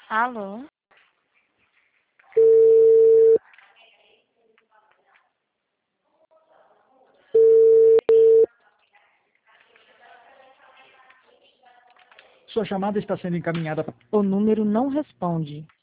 Alô? Sua chamada está sendo encaminhada para... O número não responde.